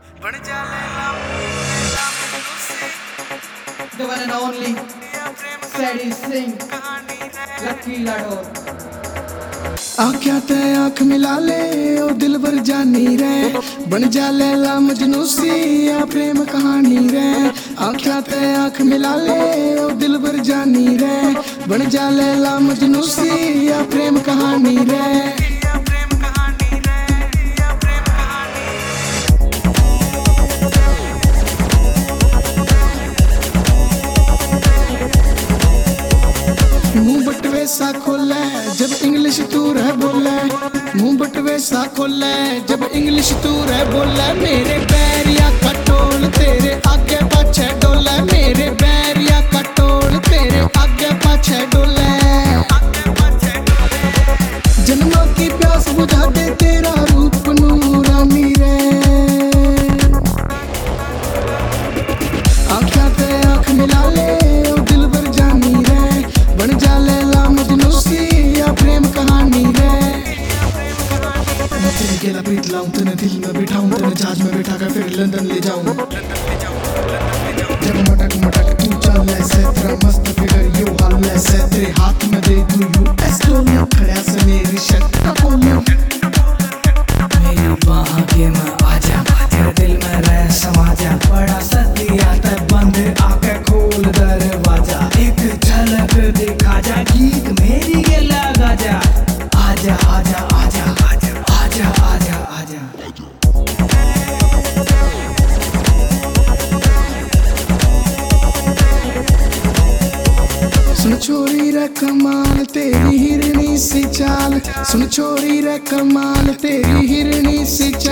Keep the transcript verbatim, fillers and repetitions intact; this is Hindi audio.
The one and only Sadie Singh, Lucky Lador. आख्या ते आँख मिला ले ओ दिल भर जानी रे, बन जा लैला मजनू सी या प्रेम कहानी रे। आख्या ते आँख मिला ले ओ दिल भर जानी रे, बन जा लैला मजनू सी या प्रेम कहानी रे। मुंह बटवे सा खोले जब इंग्लिश तू रह बोले, मुंह बटवे सा खोले जब इंग्लिश तू रह बोले। मेरे बैरिया का टोल तेरे आगे पाछे डोले, मेरे बैरिया का टोल तेरे आगे पाछे डोले। जन्मों की प्यास बुझा दे तेरा रूप नूरानी रे। आँखों ते आँख मिला ले ओ दिल भर जानी रे, बन जा लैला मजनू सी या प्रेम कहानी रे। मैं तेरे गेला प्रीत लाऊं, तेरे दिल में बिठाऊं, तेरे जहाज में बिठा कर फिर लंदन ले जाऊं। जब मटक मटक तू चल ऐसे, तेरा मस्त फिगर यू हाल ऐसे, तेरे हाथ में दे दूं यू एस डोलियो, खड़ा से मेरी शर्ट का पोलियो। मेरी बाह के में आजा, तेरे दिल में रह समा जा, बड़ा सर्दी आता है बंद आके खोल दरवाजा। एक झलक दिखा जा, गीत मेरी ये लगा जा। आजा आजा आजा आजा आजा आजा आजा। सुन छोरी रे कमाल तेरी हिरनी सी चाल, सुन छोरी रे कमाल तेरी हिरनी सी चाल।